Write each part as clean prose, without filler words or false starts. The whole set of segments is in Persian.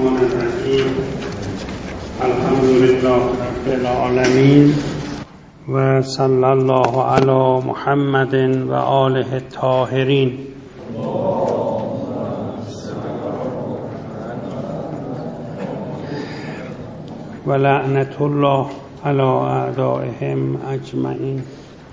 الرحمن الرحیم. الحمد لله رب العالمین و صلی الله علی محمد و آله الطاهرین. و لعنت الله علی اعدائهم اجمعین.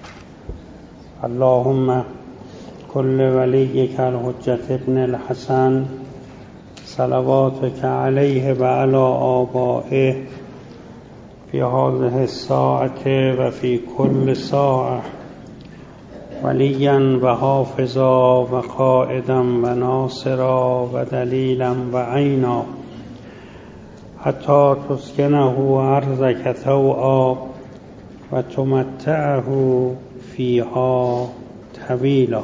اللهم کل ولیک الحجة ابن الحسن صلواتک علیه و علی آبائه فی هذه الساعة و فی کل ساعة ولیا و حافظا و قائدا و ناصرا و دلیلا و عینا حتی تسکنه ارضک طوعا و تمتعه فیها طویلا.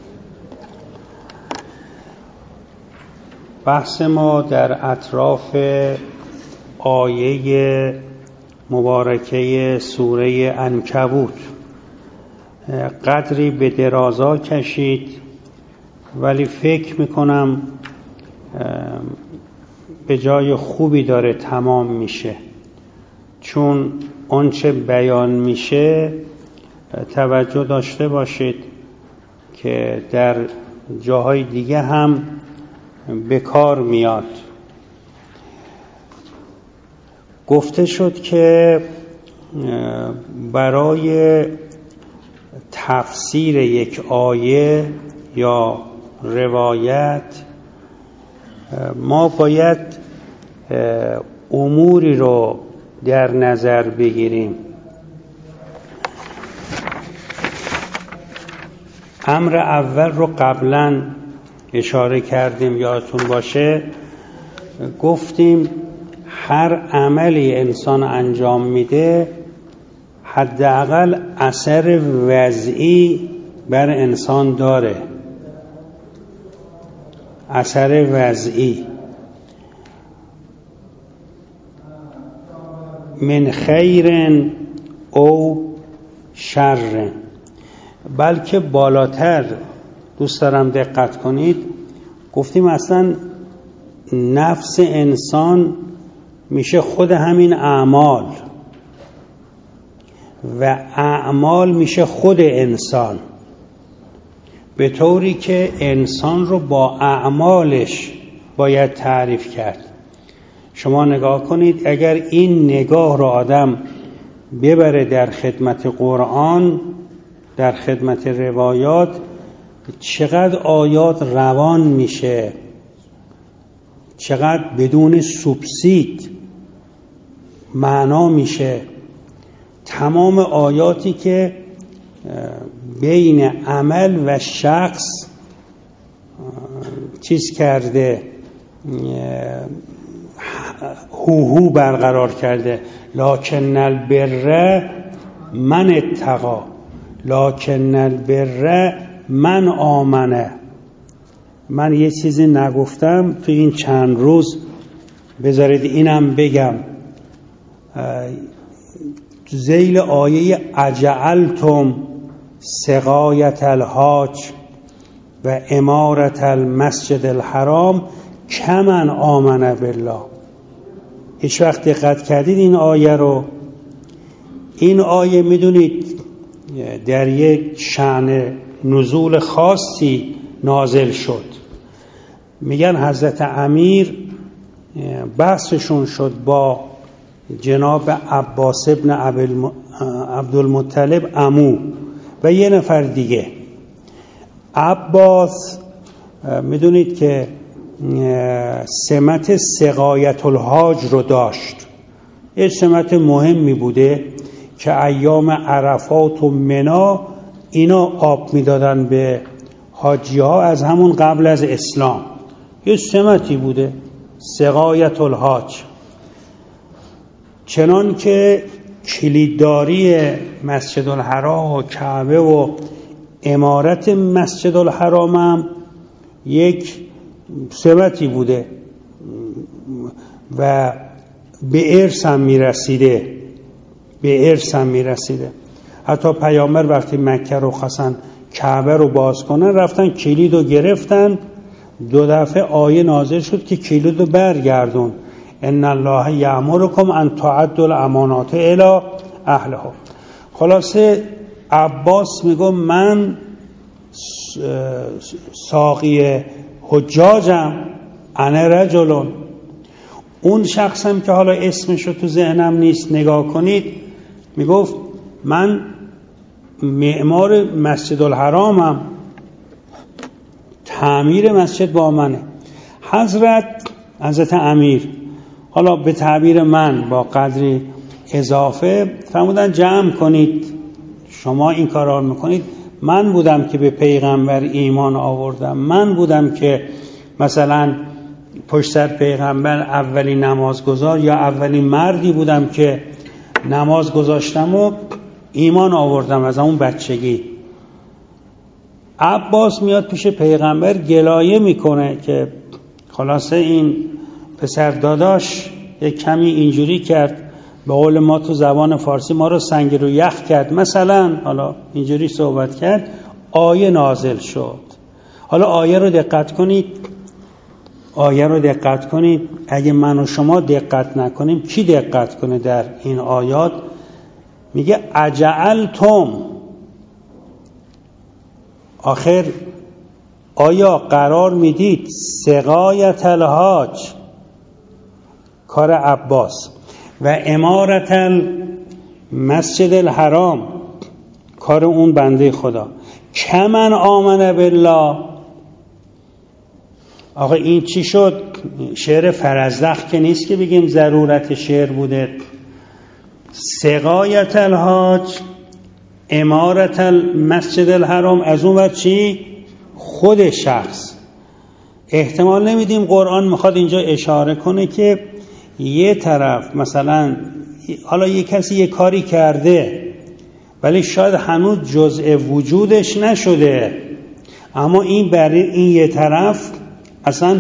بحث ما در اطراف آیه مبارکه سوره عنکبوت قدری به درازا کشید، ولی فکر میکنم به جای خوبی داره تمام میشه، چون آنچه بیان میشه توجه داشته باشید که در جاهای دیگه هم به کار میاد. گفته شد که برای تفسیر یک آیه یا روایت ما باید اموری رو در نظر بگیریم. امر اول رو قبلا اشاره کردیم، یادتون باشه، گفتیم هر عملی انسان انجام میده حداقل اثر وضعی بر انسان داره، اثر وضعی، من خیر او شر. بلکه بالاتر دوست دارم دقت کنید، گفتیم اصلا نفس انسان میشه خود همین اعمال و اعمال میشه خود انسان، به طوری که انسان رو با اعمالش باید تعریف کرد. شما نگاه کنید، اگر این نگاه رو آدم ببره در خدمت قرآن، در خدمت روایات، چقدر آیات روان میشه، چقدر بدون سوبسید معنا میشه. تمام آیاتی که بین عمل و شخص چیز کرده، هو برقرار کرده. لکن البر من اتقا، لکن البر من آمنه. من یه چیزی نگفتم تو این چند روز، بذارید اینم بگم. ذیل آیه اجعلتم سقایت الحاج و امارت المسجد الحرام کمن آمن بالله. هیچ وقت دقت کردید این آیه رو؟ این آیه میدونید در یک شأن نزول خاصی نازل شد. میگن حضرت امیر بحثشون شد با جناب عباس ابن عبدالمطلب عمو و یه نفر دیگه. عباس میدونید که سمت سقایت الحاج رو داشت، یه سمت مهمی بوده که ایام عرفات و منا اینا آب میدادن به حاجی ها از همون قبل از اسلام. یه سمتی بوده سقایت الحاج، چنان که کلیدداری مسجد الحرام و کعبه و امارت مسجد الحرام هم یک سمتی بوده و به ارث هم میرسیده، به ارث هم میرسیده. حتی پیامبر وقتی مکه رو خواستن کعبه رو باز کنن، رفتن کلید رو گرفتن 2 دفعه آیه نازل شد که کلید رو برگردون. ان الله یأمرکم ان تعدوا الامانات الی اهلها. خلاصه عباس میگه من ساقی حجاجم، انا رجلون. اون شخصم که حالا اسمشو تو ذهنم نیست، نگاه کنید، میگفت من معمار مسجد الحرامم، تعمیر مسجد با منه. حضرت امیر حالا به تعبیر من با قدری اضافه فرمودن جمع کنید، شما این کارا رو میکنید. من بودم که به پیغمبر ایمان آوردم، من بودم که مثلا پشت سر پیغمبر اولین نمازگزار یا اولین مردی بودم که نماز گذاشتم و ایمان آوردم از اون بچگی. عباس میاد پیش پیغمبر گلایه میکنه که خلاصه این پسر داداش یک کمی اینجوری کرد، به قول ما تو زبان فارسی ما رو سنگ رو یخ کرد، مثلا حالا اینجوری صحبت کرد. آیه نازل شد. حالا آیه رو دقت کنید. اگه من و شما دقت نکنیم کی دقت کنه در این آیات؟ میگه اجعلتم، آخر آیا قرار میدید سقایت الحاج، کار عباس، و امارت المسجد الحرام، کار اون بنده خدا، کمن آمن بالله. آقا این چی شد؟ شعر فرزدق که نیست که بگیم ضرورت شعر بوده. سقایت الحاج، امارت المسجد الحرام، از اون ور چی؟ خود شخص. احتمال نمیدیم قرآن میخواد اینجا اشاره کنه که یه طرف مثلا حالا یه کسی یه کاری کرده ولی شاید هنوز جزء وجودش نشده، اما این برای این یه طرف اصلا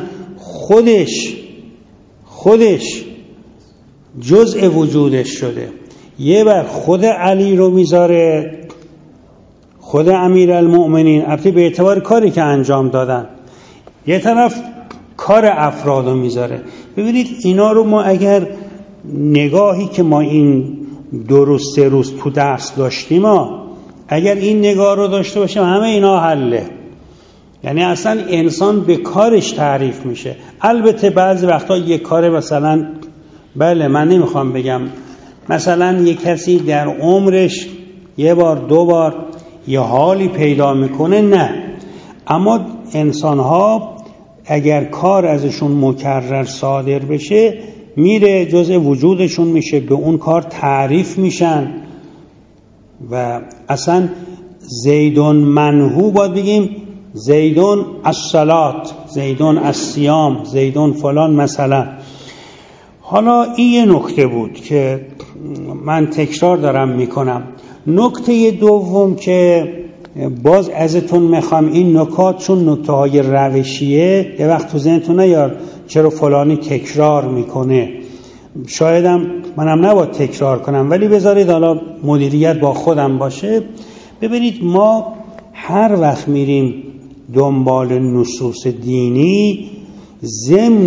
خودش جزء وجودش شده. یه بار خود علی رو میذاره، خود امیرالمؤمنین، البته به اعتبار کاری که انجام دادن، یه طرف کار افراد رو میذاره. ببینید اینا رو ما اگر نگاهی که ما این 2 روز 3 روز تو درس داشتیم، اگر این نگاه رو داشته باشیم همه اینا حله. یعنی اصلا انسان به کارش تعریف میشه. البته بعضی وقتا یه کار مثلا، بله من نمیخوام بگم مثلا یه کسی در عمرش 1 بار 2 بار یه حالی پیدا میکنه، نه، اما انسان‌ها اگر کار ازشون مکرر صادر بشه میره جزء وجودشون میشه، به اون کار تعریف میشن. و اصلا زیدون منهو باید بگیم زیدون الصلات، زیدون الصیام، زیدون فلان مثلا. حالا این یه نکته بود که من تکرار دارم میکنم. نکته دوم که باز ازتون میخوام این نکات، چون نکته های روشیه، یه وقت تو ذهنتون نیار چرا فلانی تکرار میکنه، شایدم منم نباید تکرار کنم، ولی بذارید حالا مدیریت با خودم باشه. ببینید ما هر وقت میریم دنبال نصوص دینی، ضمن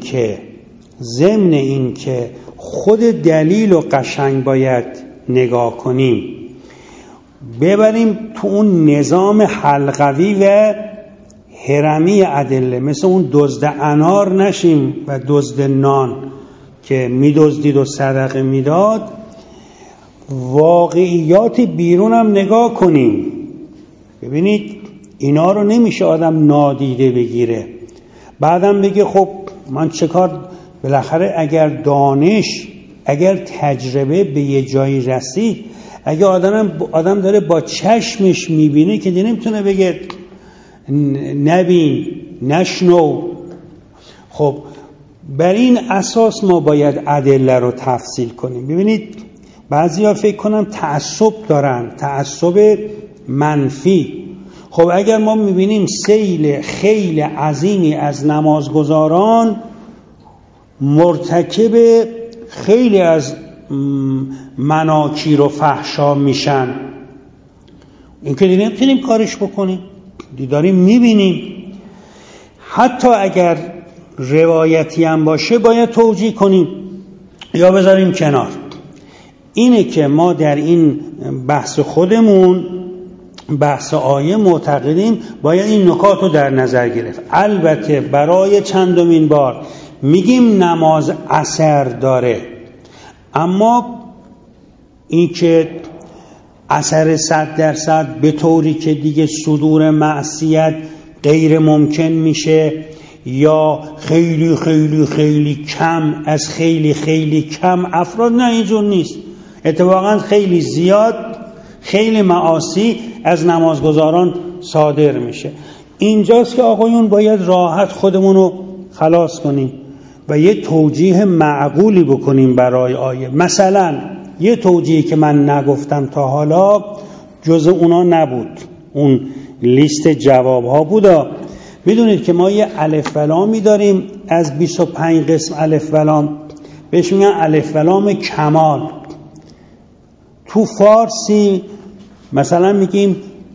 این که خود دلیل و قشنگ باید نگاه کنیم، ببریم تو اون نظام حلقوی و هرمی ادله، مثل اون دزد انار نشیم و دزد نان که میدزدید و صدقه میداد. واقعیات بیرون هم نگاه کنیم. ببینید اینا رو نمیشه آدم نادیده بگیره، بعدم بگه خب من چه کار. بالاخره اگر دانش، اگر تجربه به یه جایی رسید، اگه آدم داره با چشمش میبینه که نمیتونه بگه نبین نشنو. خب بر این اساس ما باید ادله رو تفصیل کنیم. ببینید بعضیا فکر کنن تعصب دارن، تعصب منفی. خب اگر ما میبینیم سیل خیلی عظیمی از نمازگزاران مرتکب خیلی از مناکیر و فحشا میشن، این که نمیتونیم کارش بکنیم، داریم میبینیم. حتی اگر روایتی هم باشه باید توجیه کنیم یا بذاریم کنار. اینه که ما در این بحث خودمون، بحث آیه، معتقدیم باید این نکات رو در نظر گرفت. البته برای چندمین بار میگیم نماز اثر داره، اما این که اثر 100% به طوری که دیگه صدور معصیت غیر ممکن میشه یا خیلی خیلی خیلی کم از خیلی خیلی کم افراد، نه اینجور نیست. اتفاقا خیلی زیاد، خیلی معاصی از نمازگزاران صادر میشه. اینجاست که آقایون باید راحت خودمون رو خلاص کنیم و یه توجیه معقولی بکنیم برای آیه. مثلا یه توجیهی که من نگفتم تا حالا جز اونا نبود، اون لیست جواب ها بودا. میدونید که ما یه الف و لامی داریم از 25 قسم الف و لام، بهش میگن الف و لام کمال. تو فارسی مثلا میگیم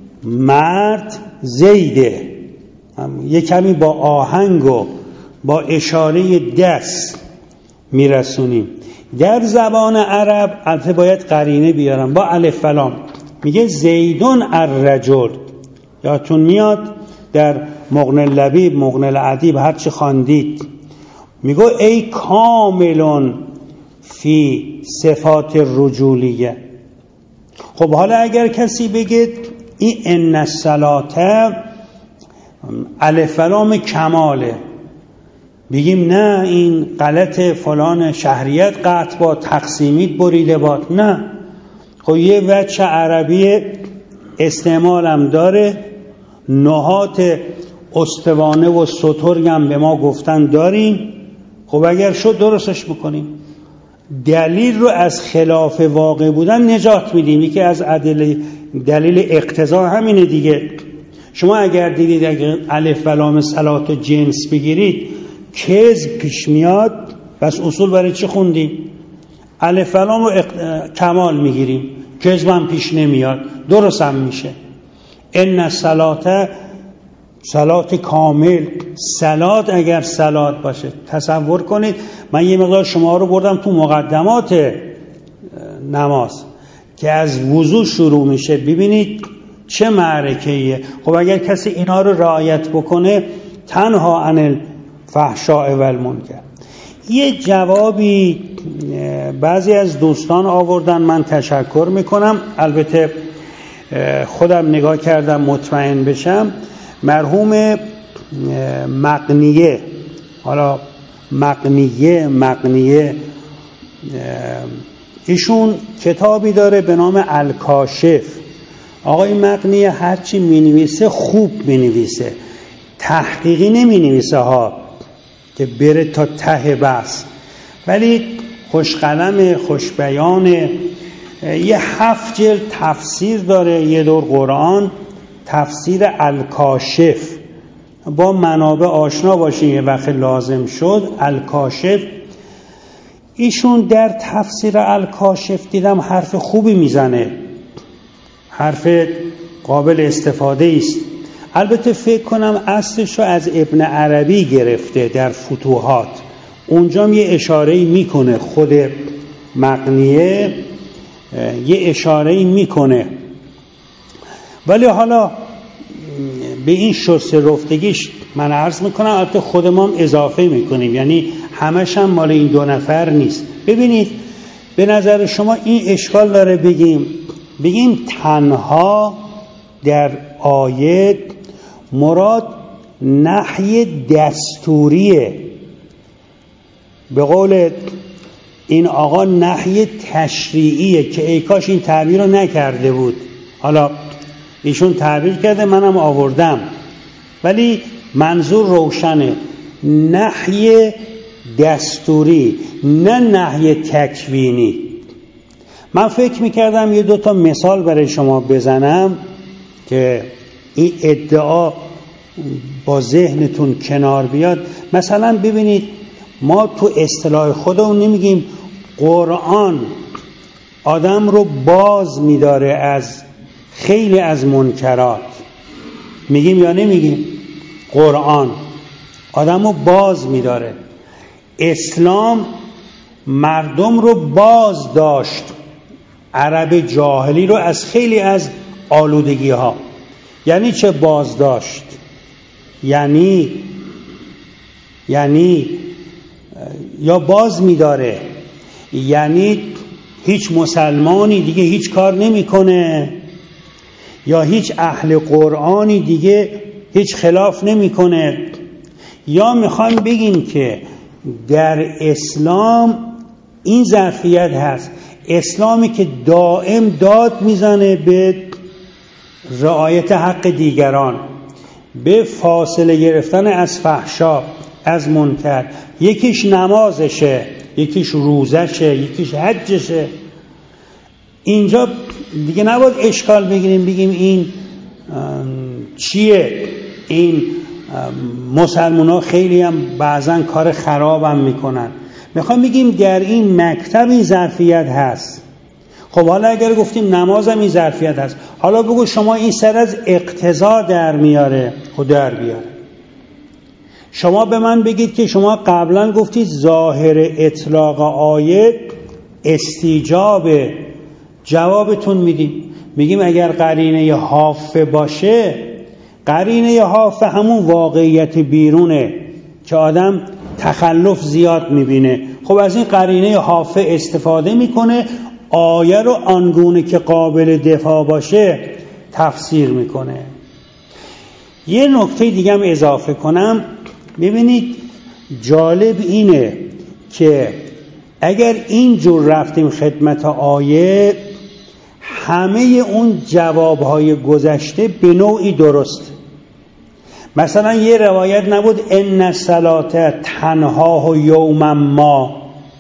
مرد زیده، یه کمی با آهنگ و با اشاره دست میرسونیم. در زبان عرب البته باید قرینه بیارم با الف و لام، میگه زیدون الرجل. یادتون میاد در مغنی اللبیب، مغنی الادیب، هر چی خواندید، میگه ای کاملون فی صفات الرجولیه. خب حالا اگر کسی بگه این ان الصلاه الف و لام کماله، بگیم نه این غلط، فلان شهریت قطع با تقسیمیت بریده باد. نه، خب یه وجه عربی استعمالم داره، نهات استوانه و سترگ هم به ما گفتن داریم. خب اگر شد درستش بکنیم. دلیل رو از خلاف واقع بودن نجات میدیم. یکی از دلیل اقتضا همینه دیگه. شما اگر دیدید اگر الف و لام صلات و جنس بگیرید کذب پیش میاد، بس اصول برای چی خوندیم؟ الف و لام رو کمال میگیریم، کذب هم پیش نمیاد، درست هم میشه. ان الصلاه صلات کامل، صلات اگر صلات باشه، تصور کنید من یه مقدار شما رو بردم تو مقدمات نماز که از وضو شروع میشه، ببینید چه معرکه‌ایه. خب اگر کسی اینا رو رعایت بکنه، تنها عن الفحشاء و المنکر. یه جوابی بعضی از دوستان آوردن، من تشکر میکنم. البته خودم نگاه کردم مطمئن بشم. مرحوم مقنیه، حالا مقنیه ایشون کتابی داره به نام الکاشف. آقای مقنیه هرچی مینویسه خوب مینویسه، تحقیقی نمینویسه ها که بره تا ته بحث، ولی خوشقلم، خوشبیانه. یه 7 جلد تفسیر داره، یه دور قرآن، تفسیر الکاشف. با منابع آشنا باشین، یه وقت لازم شد. الکاشف ایشون در تفسیر الکاشف دیدم حرف خوبی میزنه، حرف قابل استفاده است. البته فکر کنم اصلش رو از ابن عربی گرفته در فتوحات، اونجا یه اشاره‌ای میکنه، خود مقنیه یه اشاره‌ای میکنه. ولی حالا به این شسته رفتگیش من عرض میکنم، البته خود ما هم اضافه میکنیم، یعنی همش هم مال این 2 نفر نیست. ببینید به نظر شما این اشکال داره بگیم تنها در آیه مراد نهی دستوریه، به قول این آقا نهی تشریعیه که ای کاش این تعبیر رو نکرده بود. حالا ایشون تعبیر کرده، منم آوردم، ولی منظور روشنه، نهی دستوری، نه نهی تکوینی. من فکر میکردم یه 2 تا مثال برای شما بزنم که این ادعا با ذهنتون کنار بیاد. مثلا ببینید ما تو اصطلاح خودمون نمیگیم قرآن آدم رو باز میداره از خیلی از منکرات، میگیم یا نمیگیم؟ قرآن آدم رو باز می‌داره. اسلام مردم رو باز داشت، عرب جاهلی رو از خیلی از آلودگی ها. یعنی چه باز داشت؟ یعنی یا باز می‌داره، یعنی هیچ مسلمانی دیگه هیچ کار نمی‌کنه، یا هیچ اهل قرآنی دیگه هیچ خلاف نمی‌کنه. یا میخوایم بگیم که در اسلام این ظرفیت هست، اسلامی که دائم داد میزنه به رعایت حق دیگران، به فاصله گرفتن از فحشا، از منکر. یکیش نمازشه، یکیش روزشه، یکیش حجشه. اینجا دیگه نباید اشکال بگیم این چیه، این مسلمان ها خیلی هم بعضن کار خراب هم میکنن. میخوام بگیم در این مکتب این ظرفیت هست. خب حالا اگر گفتیم نماز هم این ظرفیت هست، حالا بگو شما این سر از اقتضا در میاره و در بیاره. شما به من بگید که شما قبلا گفتید ظاهر اطلاق آیه استیجاب، جوابتون میگیم اگر قرینه حافه باشه، قرینه حافه همون واقعیت بیرونه که آدم تخلف زیاد میبینه. خب از این قرینه حافه استفاده میکنه، آیه رو آنگونه که قابل دفاع باشه تفسیر میکنه. یه نکته دیگه هم اضافه کنم. ببینید جالب اینه که اگر اینجور رفتیم خدمت آیه، همه اون جوابهای گذشته به نوعی درست. مثلا یه روایت نبود ان الصلاه تنها یوما ما،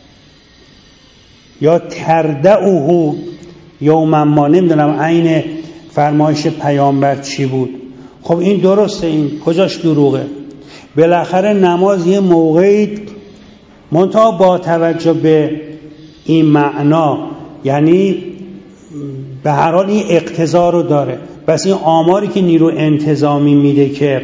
یا تردعه یوما ما، نمیدونم عین فرمایش پیامبر چی بود. خب این درسته، این کجاش دروغه؟ بالاخره نماز یه موقعی منتها با توجه به این معنا، یعنی به هر حال این اقتضا رو داره. بس این آماری که نیرو انتظامی میده که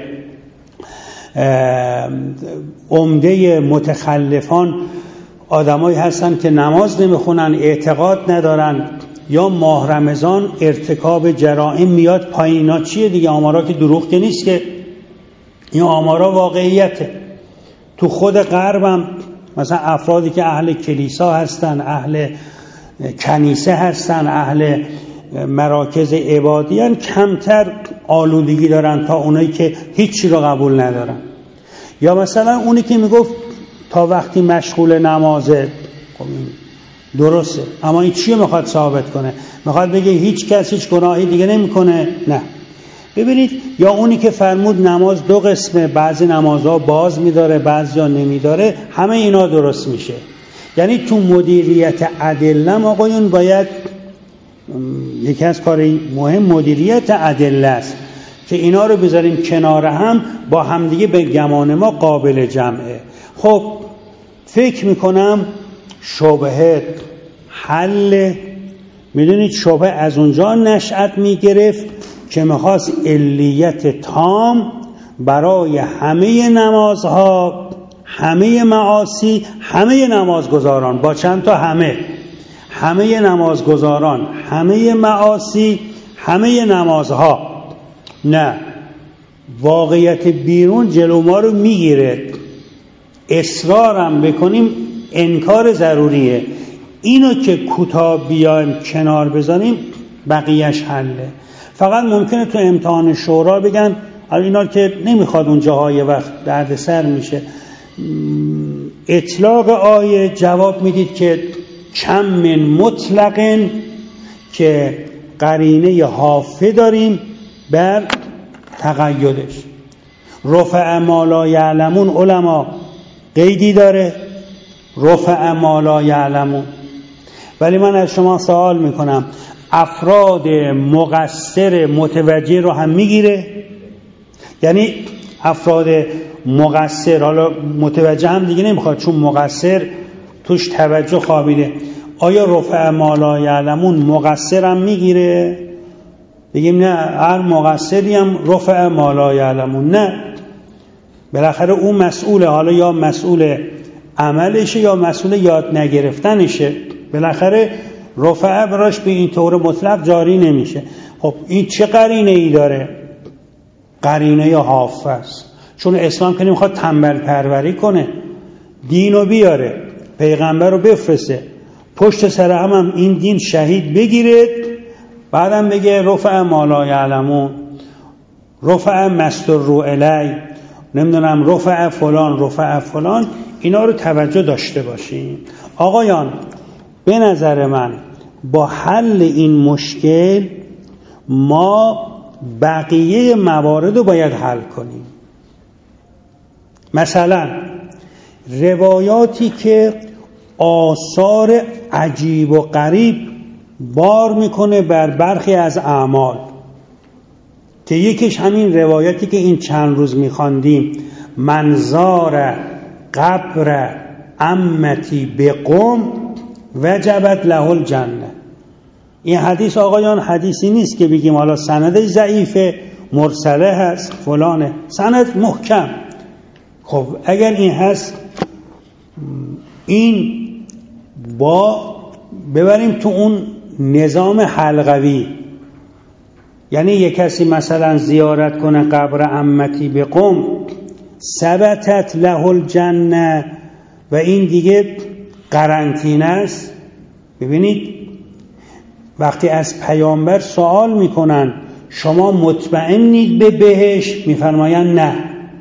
عمده متخلفان آدمایی هستن که نماز نمیخونن، اعتقاد ندارن، یا ماه رمضان ارتکاب جرائم میاد پایین. اینا چیه دیگه؟ آمارا که دروغ که نیست که، این آمارا واقعیته. تو خود غربم مثلا افرادی که اهل کلیسا هستن، اهل کنیسه هستن، اهل مراکز عبادیان، کمتر آلودگی دارن تا اونایی که هیچی رو قبول ندارن. یا مثلا اونی که میگفت تا وقتی مشغول نمازه، خب این درسته، اما این چیه میخواد ثابت کنه؟ میخواد بگه هیچ کس هیچ گناهی دیگه نمیکنه؟ نه. ببینید، یا اونی که فرمود نماز دو قسمه، بعضی نمازها باز میداره بعضیا نمیداره، همه اینا درست میشه. یعنی تو مدیریت ادله آقایون باید، یکی از کارهای مهم مدیریت ادله است که اینا رو بذاریم کنار هم، با همدیگه به گمان ما قابل جمعه. خب فکر میکنم شبهه حل، میدونید شبهه از اونجا نشأت میگرفت که میخواست علیت تام برای همه نمازها، همه معاصی، همه نمازگزاران، با چند تا همه نمازگزاران، همه معاصی، همه نمازها. نه، واقعیت بیرون جلو ما رو میگیره. اصرارم بکنیم انکار ضروریه. اینو که کوتاه بیایم کنار بزنیم بقیهش حله. فقط ممکنه تو امتحان شورا بگن اینا که نمیخواد اونجاهای وقت درد سر میشه. اطلاق آیه جواب میدید که کم من مطلقن، که قرینه حافظ داریم بر تقیدش. رفع ما لا یعلمون علما قیدی داره، رفع ما لا یعلمون. ولی من از شما سوال میکنم، افراد مقصر متوجه رو هم میگیره؟ یعنی افراد مقصر، حالا متوجه هم دیگه نمیخواد چون مقصر توش توجه خوابیده، آیا رفع ما لا یعلمون مقصر هم میگیره؟ بگیم نه، هر مقصری هم رفع ما لا یعلمون؟ نه، بالاخره اون مسئوله، حالا یا مسئول عملشه یا مسئول یاد نگرفتنشه، بالاخره رفعه براش به این طور مطلق جاری نمیشه. خب این چه قرینه ای داره؟ قرینه حافظ، چون اسلام که نمیخواد تنبل پروری کنه، دینو بیاره، پیغمبر رو بفرسته، پشت سر هم این دین شهید بگیره، بعدم بگه رفع ما لا یعلمون، رفع مستر الی، نمیدونم رفع فلان. اینا رو توجه داشته باشیم. آقایان، به نظر من با حل این مشکل ما بقیه موارد رو باید حل کنیم. مثلا روایاتی که آثار عجیب و غریب بار میکنه بر برخی از اعمال، که یکیش همین روایتی که این چند روز میخواندیم، منظار قبر عمتی بقم وجبت له الجنه. این حدیث آقایان حدیثی نیست که بگیم حالا سندش ضعیفه، مرسله هست، فلانه، سند محکم. خب اگر این هست، این با ببریم تو اون نظام حلقوی، یعنی یک کسی مثلا زیارت کنه قبر عمتی بقم ثبتت له الجنه و این دیگه قرنطینه است. ببینید وقتی از پیامبر سوال میکنن شما مطمئنید به بهشت، میفرمایند نه.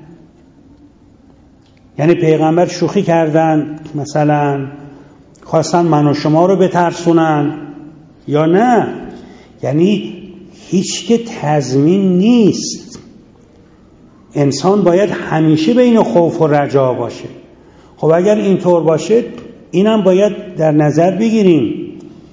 یعنی پیغمبر شوخی کردن، مثلا خواستن من و شما رو بترسونن یا نه؟ یعنی هیچ که تضمین نیست. انسان باید همیشه بین خوف و رجا باشه. خب اگر اینطور باشه اینم باید در نظر بگیریم.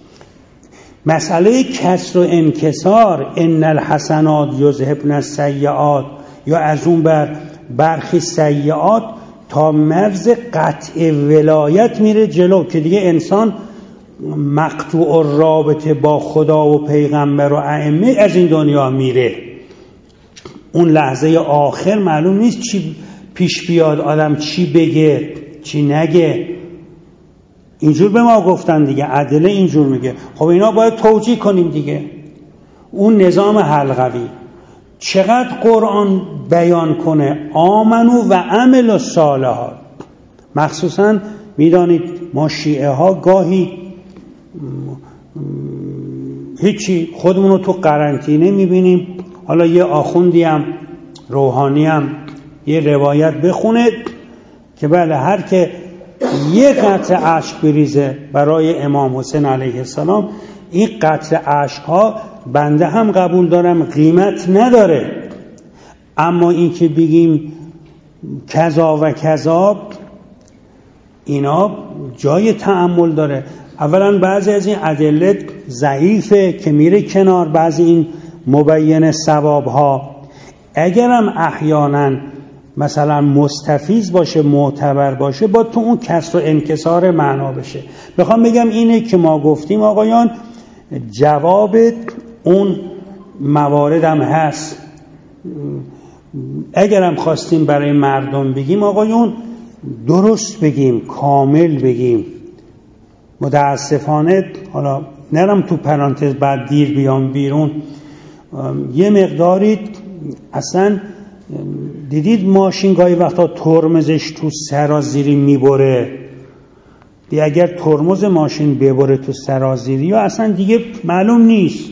مسئله کسر و انکسار، ان الحسنات یذهبن السیئات، یا از اون بر برخی سیئات تا مرز قطع ولایت میره جلو که دیگه انسان مقطوع الرابطه با خدا و پیغمبر و ائمه از این دنیا میره. اون لحظه آخر معلوم نیست چی پیش بیاد، آدم چی بگه چی نگه. اینجور به ما گفتن دیگه، ادله اینجور میگه. خب اینا باید توجیه کنیم دیگه. اون نظام حلقوی چقدر قرآن بیان کنه آمنو و عملوا الصالحات. مخصوصا میدانید ما شیعه ها گاهی هیچی خودمونو تو قرنطینه میبینیم، حالا یه آخوندی هم روحانی هم یه روایت بخونه که بله هر که یه قطره اشک بریزه برای امام حسین علیه السلام، این قطره اشک ها بنده هم قبول دارم قیمت نداره، اما این که بگیم کذا و کذا اینا جای تأمل داره. اولا بعضی از این ادله ضعیفه که میره کنار، بعضی این مبین ثواب ها اگرم احیانا مثلا مستفیض باشه معتبر باشه با تو اون کسر و انکسار معنا بشه. بخوام بگم اینه که ما گفتیم آقایان جواب اون مواردم هست. اگرم خواستیم برای مردم بگیم آقایون درست بگیم، کامل بگیم. متاسفانه حالا نرم تو پرانتز بعد دیر بیام بیرون، یه مقداری اصلا دیدید ماشین گاهی وقتا ترمزش تو سرازیری میبره، اگر ترمز ماشین ببره تو سرازیری یا اصلا دیگه معلوم نیست،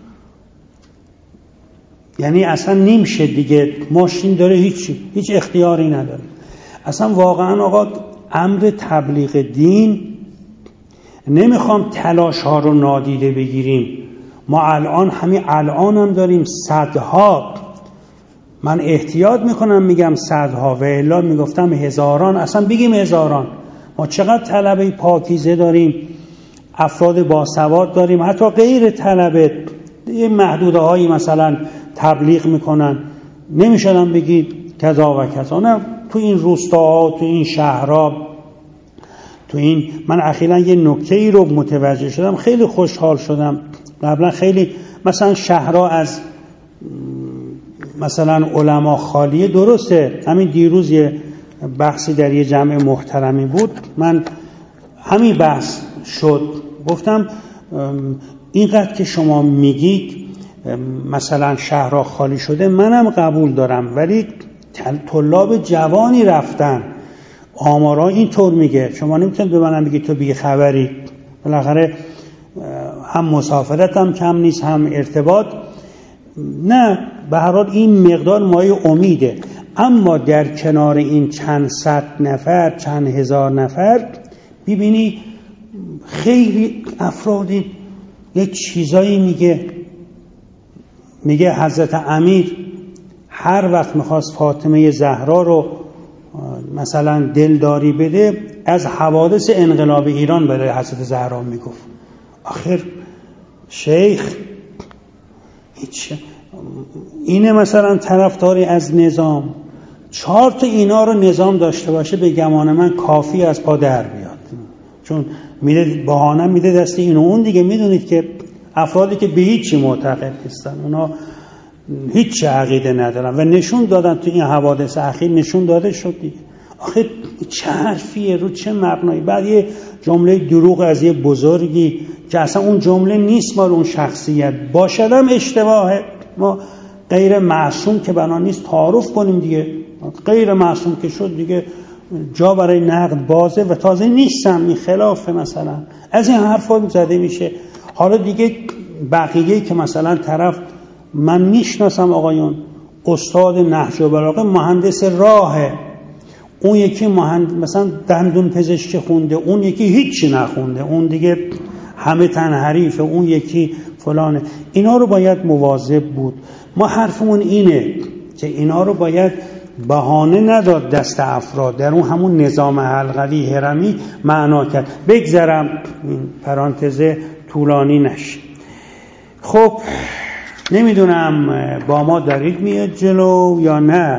یعنی اصلا نمیشه دیگه، ماشین داره هیچ اختیاری نداره. اصلا واقعا آقا امر تبلیغ دین، نمیخوام تلاش ها رو نادیده بگیریم، ما الان همین الان هم داریم صدها، من احتیاط میکنم میگم صدها و الا میگفتم هزاران، اصلا بگیم هزاران. ما چقدر طلبه پاکیزه داریم، افراد باسواد داریم، حتی غیر طلبه یه محدوده هایی مثلا تبلیغ میکنن، نمیشدم بگید کذا و کذا. نه تو این روستاها، تو این شهرها، تو این من اخیراً یه نکته ای رو متوجه شدم، خیلی خوشحال شدم. قبلا خیلی مثلا شهرها از مثلا علما خالیه، درسته. همین دیروز یه بحثی در یه جمع محترمی بود، من همین بحث شد، گفتم اینقدر که شما میگید مثلا شهرها خالی شده منم قبول دارم، ولی طلاب جوانی رفتن، آمارا اینطور میگه. شما نمیتونید به منم بگید تو بی خبری، بالاخره هم مسافرت هم کم نیست هم ارتباط. نه، به هر حال این مقدار مایه امیده. اما در کنار این چند صد نفر، چند هزار نفر، ببینی خیلی افرادی یک چیزایی میگه حضرت امیر هر وقت میخواست فاطمه زهرا رو مثلا دلداری بده، از حوادث انقلاب ایران برای حضرت زهرا میگفت. آخر شیخ اینه مثلا طرفداری از نظام، 4 تا اینا رو نظام داشته باشه به گمان من کافی از پا در بیاد، چون میده بهانه میده دست این و اون دیگه. میدونید که افرادی که به هیچی معتقد نیستن، اونا هیچ عقیده ندارن و نشون دادن تو این حوادث اخیر، نشون داده شد دیگه. آخه چه حرفیه، رو چه مبنایی؟ بعد یه جمله دروغ از یه بزرگی که اصلا اون جمله نیست مال اون شخصیت، باشدم اشتباهه. ما غیر معصوم که بنا نیست تعارف کنیم دیگه، غیر معصوم که شد دیگه جا برای نقد بازه و تازه نیستم، این خلافه. مثلا از این حرفا زده میشه. حالا دیگه بقیه که مثلا طرف من میشناسم آقایون، استاد نهج و بلاغه، مهندس راهه، اون یکی مثلا دندون پزشکی خونده، اون یکی هیچی نخونده، اون دیگه همه تن حریفه، اون یکی فلانه. اینا رو باید مواظب بود. ما حرفمون اینه که اینا رو باید بهانه نداد دست افراد، در اون همون نظام حلقوی هرمی معنا کرد. بگذرم این پرانتزه طولانی نشه. خب نمیدونم با ما دارید میاد جلو یا نه.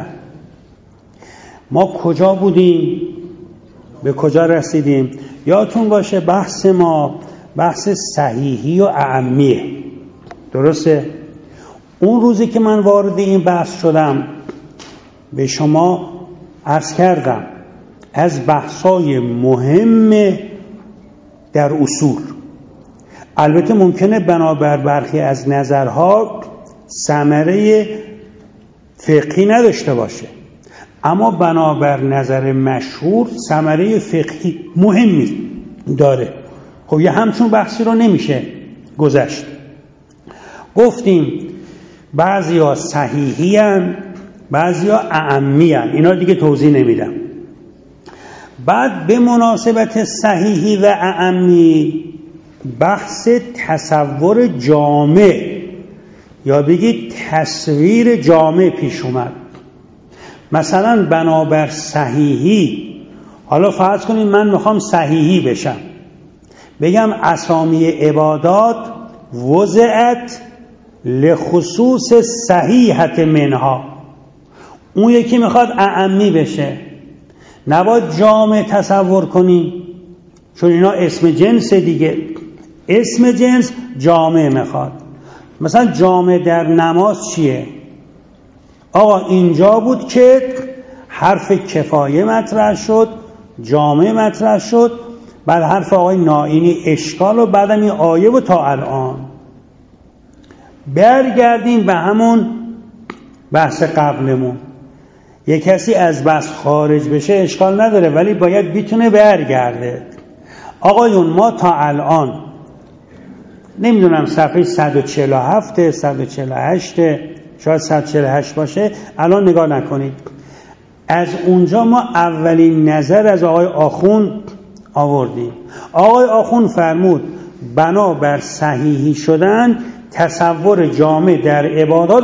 ما کجا بودیم؟ به کجا رسیدیم؟ یادتون باشه بحث ما بحث صحیحی و اعمیه، درسته؟ اون روزی که من وارد این بحث شدم به شما عرض کردم از بحثای مهم در اصول، البته ممکنه بنابر برخی از نظرها ثمره فقهی نداشته باشه، اما بنابر نظر مشهور ثمره فقهی مهمی داره. خب یه همچون بحثی رو نمیشه گذشت. گفتیم بعضی ها صحیحی هن، بعضی ها اعمی هن، اینا دیگه توضیح نمیدم. بعد به مناسبت صحیحی و اعمی بحث تصور جامع یا بگید تصویر جامع پیش اومد. مثلا بنابر صحیحی، حالا فرض کنید من میخوام صحیحی بشم، بگم اسامی عبادات وضعت لخصوص صحیحت منها، اون یکی میخواد اعمی بشه، نباید جامع تصور کنی، چون اینا اسم جنس دیگه، اسم جنس جامع میخواد. مثلا جامع در نماز چیه؟ آقا اینجا بود که حرف کفایه مطرح شد، جامع مطرح شد، بعد حرف آقای نائینی اشکال و بعدم این آیه و تا الان برگردیم به همون بحث قبلمون. یک کسی از بحث خارج بشه اشکال نداره، ولی باید بیتونه برگرده. آقایون ما تا الان نمیدونم صفحه 147 148 شاید 148 باشه، الان نگاه نکنید. از اونجا ما اولین نظر از آقای آخوند آوردیم. آقای آخوند فرمود بنابر صحیحی شدن تصور جامع در عبادات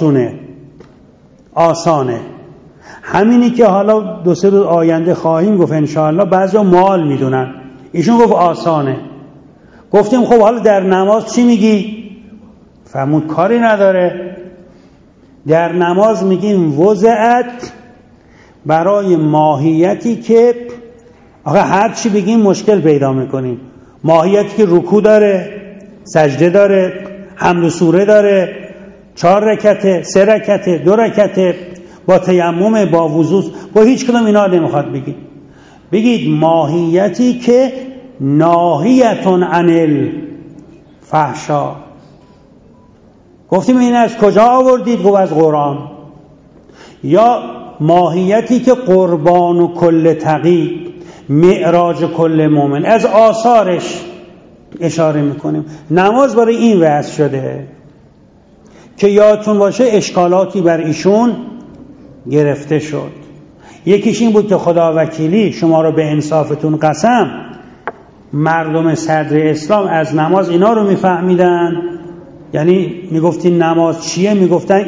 آسانه. همینی که حالا 2-3 روز آینده خواهیم گفت انشاءالله، بعضی مال میدونن، ایشون گفت آسانه. گفتیم خب حالا در نماز چی میگی؟ فرمود کاری نداره، در نماز میگیم وضعت برای ماهیتی که آخه هر چی بگیم مشکل پیدا میکنیم. ماهیتی که رکوع داره، سجده داره، حمد و سوره داره، 4 رکعته، 3 رکعته، 2 رکعته، با تیمم، با وضو، با هیچ کدوم اینا نمیخواد بگید. بگید ماهیتی که ناهیتون عن الفحشا. گفتیم این از کجا آوردید؟ گفت از قرآن. یا ماهیتی که قربان و کل تقی، معراج کل مؤمن، از آثارش اشاره میکنیم. نماز برای این وضع شده که یادتون باشه اشکالاتی بر ایشون گرفته شد. یکیش این بود که خدا وکیلی شما رو به انصافتون قسم، مردم صدر اسلام از نماز اینا رو میفهمیدن، یعنی میگفتین نماز چیه؟ میگفتن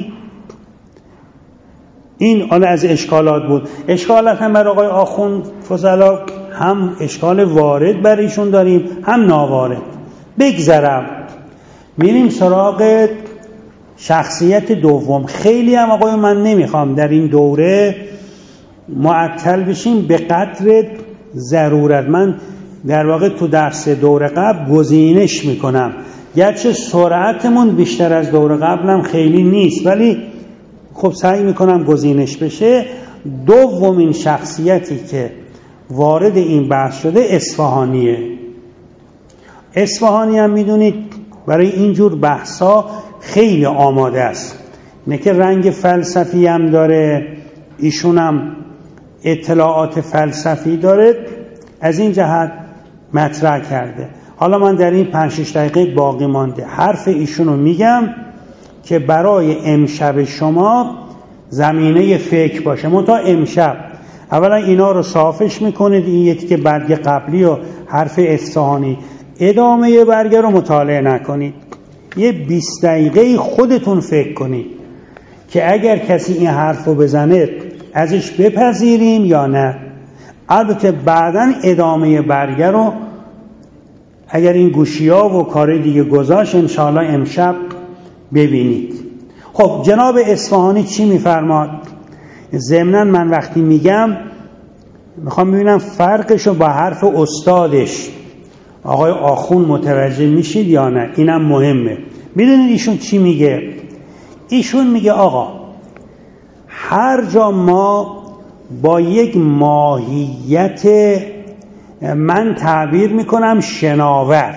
این حالا از اشکالات بود. اشکالات هم بر آقای آخوند فضلا هم اشکال وارد بر ایشون داریم، هم ناوارد. بگذرم میریم سراغ شخصیت دوم. خیلی هم آقای من نمیخوام در این دوره معطل بشیم به قدر ضرورت. من در واقع تو درس دوره قبل گزینش میکنم، گرچه سرعتمون بیشتر از دوره قبلم خیلی نیست، ولی خب سعی میکنم گزینش بشه. دومین شخصیتی که وارد این بحث شده اصفهانیه. اصفهانی هم میدونید برای اینجور بحثا خیلی آماده است، نه که رنگ فلسفی هم داره، ایشون هم اطلاعات فلسفی داره، از این جهت مطرح کرده. حالا من در این 5-6 دقیقه باقی مانده حرف ایشونو میگم که برای امشب شما زمینه فکر باشه. منتها امشب اولا اینا رو صافش میکنید، این یکی که برگ قبلی و حرف اصفهانی، ادامه برگ رو مطالعه نکنید. یه 20 دقیقه خودتون فکر کنید که اگر کسی این حرف رو بزنه ازش بپذیریم یا نه. البته بعداً ادامه برگه رو اگر این گوشی‌ها و کار دیگه گذاشت انشاءالله امشب ببینید. خب جناب اصفهانی چی میفرماد؟ ضمناً من وقتی میگم میخوام ببینم فرقشو با حرف استادش آقای آخوند متوجه میشید یا نه، اینم مهمه. میدونید ایشون چی میگه؟ ایشون میگه آقا هر جا ما با یک ماهیت، من تعبیر میکنم شناور،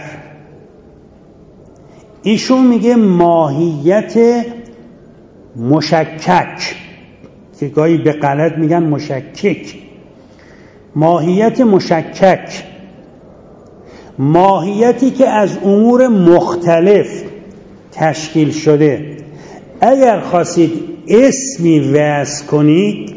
ایشون میگه ماهیت مشکک، که گاهی به غلط میگن مشکک، ماهیت مشکک، ماهیتی که از امور مختلف تشکیل شده. اگر خواستید اسمی وضع کنید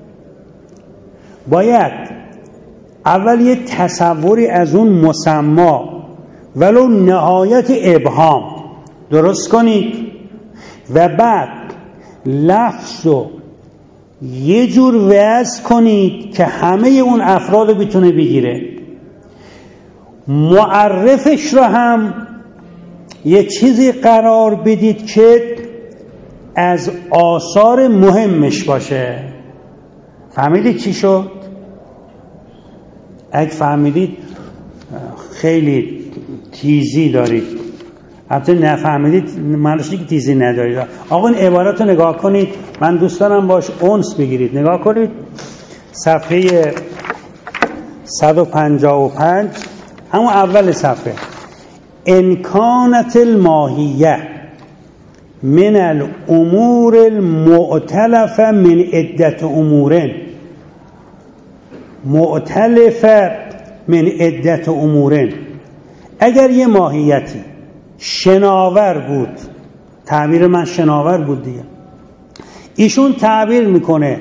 باید اول یه تصوری از اون مسما ولو نهایت ابهام درست کنید و بعد لفظ رو یه جور وضع کنید که همه اون افراد رو بتونه بگیره. معرفش رو هم یه چیزی قرار بدید که از آثار مهمش باشه. فهمیدید چی شد؟ اگه فهمیدید خیلی تیزی دارید، البته نفهمیدید معنیش که تیزی ندارید. آقا این عبارت رو نگاه کنید، من دوست دارم باش انس بگیرید. نگاه کنید صفحه 155 همون اول صفحه. ان کانت الماهیه من الامور المؤتلفه من عدت امور، مؤتلفه من عدت امور، اگر یه ماهیتی شناور بود، تعبیر من شناور بود دیگه، ایشون تعبیر میکنه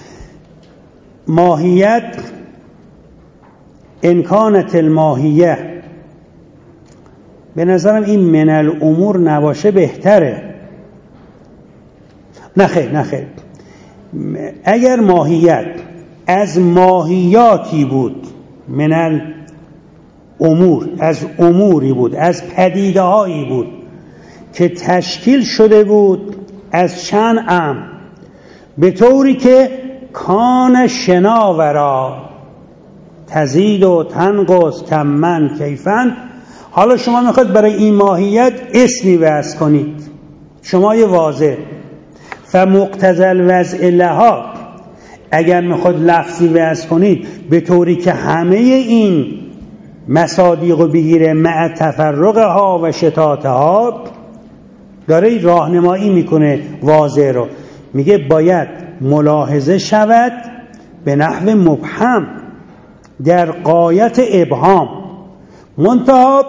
ماهیت ان کانت الماهیه، به نظرم این من الامور نباشه بهتره. نخیر اگر ماهیت از ماهیاتی بود، من الامور از اموری بود، از پدیده هایی بود که تشکیل شده بود از چند امر، به طوری که کان شناورا تزید و تنقص کمن کیفن. حالا شما میخواید برای این ماهیت اسمی وضع کنید، شما یه واضح فمقتضی الوضع لها، اگر میخواد لفظی وضع کنید به طوری که همه این مصادیق رو بگیره مع تفرقها و شتاتها، داره راهنمایی میکنه واضح رو، میگه باید ملاحظه شود به نحو مبهم در غایت ابهام، منتها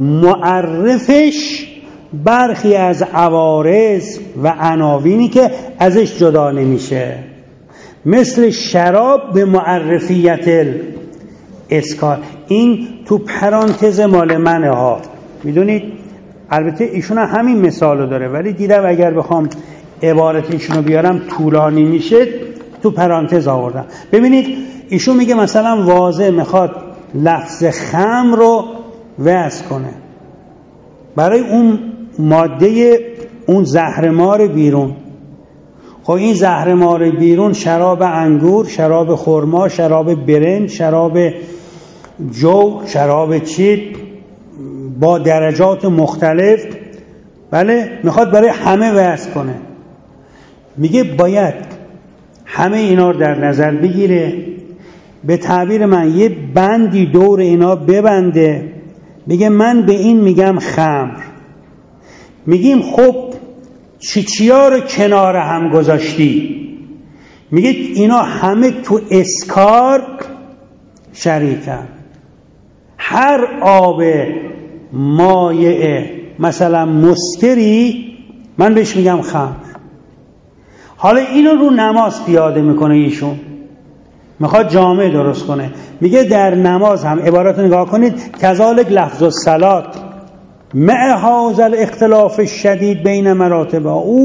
معرفش برخی از عوارض و عناوینی که ازش جدا نمیشه، مثل شراب به معرفیت اسکار. این تو پرانتز مال منه ها، میدونید البته ایشون همین مثالو داره، ولی دیدم اگر بخوام عبارت ایشونو بیارم طولانی میشه، تو پرانتز آوردم. ببینید ایشون میگه مثلا واضح میخواد لفظ خمر رو وضع کنه برای اون ماده اون زهرمار بیرون. خب این زهرمار بیرون شراب انگور، شراب خرما، شراب برنج، شراب جو، شراب چیت با درجات مختلف، بله میخواد برای همه وضع کنه. میگه باید همه اینا رو در نظر بگیره، به تعبیر من یه بندی دور اینا ببنده، میگه من به این میگم خمر. میگیم خب چیا رو کنار هم گذاشتی؟ میگه اینا همه تو اسکار شریکن. هر آب مایع مثلا مسکری من بهش میگم خمر. حالا اینو رو نماز پیاده میکنه ایشون، میخواد جامع درست کنه، میگه در نماز هم عبارت رو نگاه کنید، کذالک لفظ الصلات مع هذا الاختلاف الشدید بین مراتب.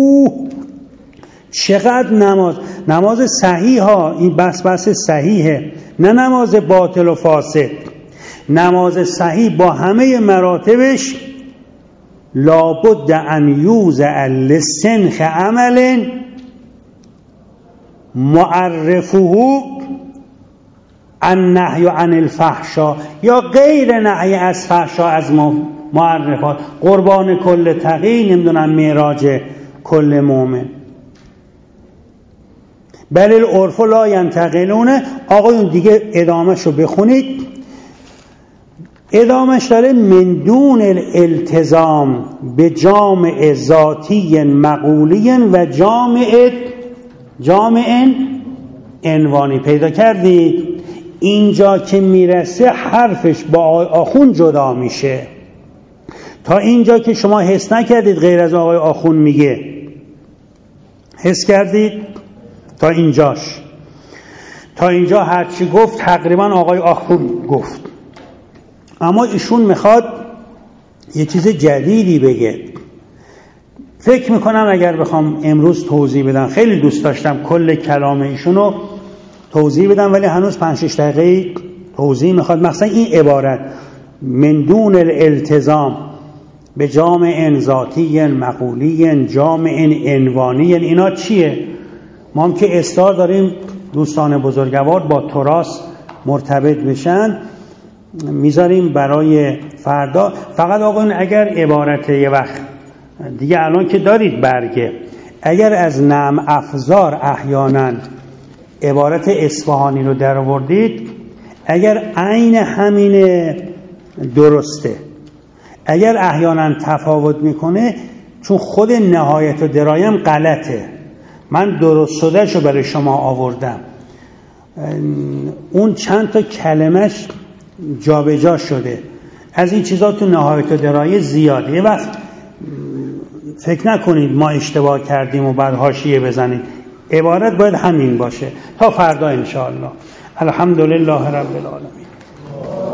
چقدر نماز صحیح ها، این بس صحیحه، نه نماز باطل و فاسد. نماز صحیح با همه مراتبش لابد ان یوضع لسنخ عمل معرفه النهی عن الفحشاء یا غیر نهی از فحشا، از معرفات، قربان کل تقی، نمیدونم معراج کل مؤمن، بل العرف لا ینتقلونه. آقایون دیگه ادامهشو بخونید. ادامهش داره من دون الالتزام به جامع ذاتی مقولی و جامع عنوانی. پیدا کردید؟ اینجا که میرسه حرفش با آخون جدا میشه. تا اینجا که شما حس نکردید غیر از آقای آخون میگه، حس کردید؟ تا اینجاش، تا اینجا هرچی گفت تقریبا آقای آخون گفت، اما ایشون میخواد یه چیز جدیدی بگه. فکر میکنم اگر بخوام امروز توضیح بدم، خیلی دوست داشتم کل کلام ایشونو توضیح بدم، ولی هنوز 5-6 دقیقه توضیح میخواد. مثلا این عبارت من دون الالتزام به جامع ذاتی مقولی جامع عنوانی، اینا چیه؟ ما هم که استار داریم دوستان بزرگوار با تراث مرتبط بشن، میذاریم برای فردا. فقط آقایون اگر عبارت یه وقت دیگه الان که دارید برگه، اگر از نعم افزار احیانا عبارت اصفهانی رو در آوردید، اگر عین همین درسته، اگر احیانا تفاوت میکنه، چون خود نهایت و درایم غلطه، من درست شده شو برای شما آوردم، اون چند تا کلمش جابجا شده، از این چیزا تو نهایت و درایه زیاده. یه وقت فکر نکنید ما اشتباه کردیم و بعد حاشیه بزنید، عبارت باید همین باشه. تا فردا انشاءالله. الحمدلله رب العالمین.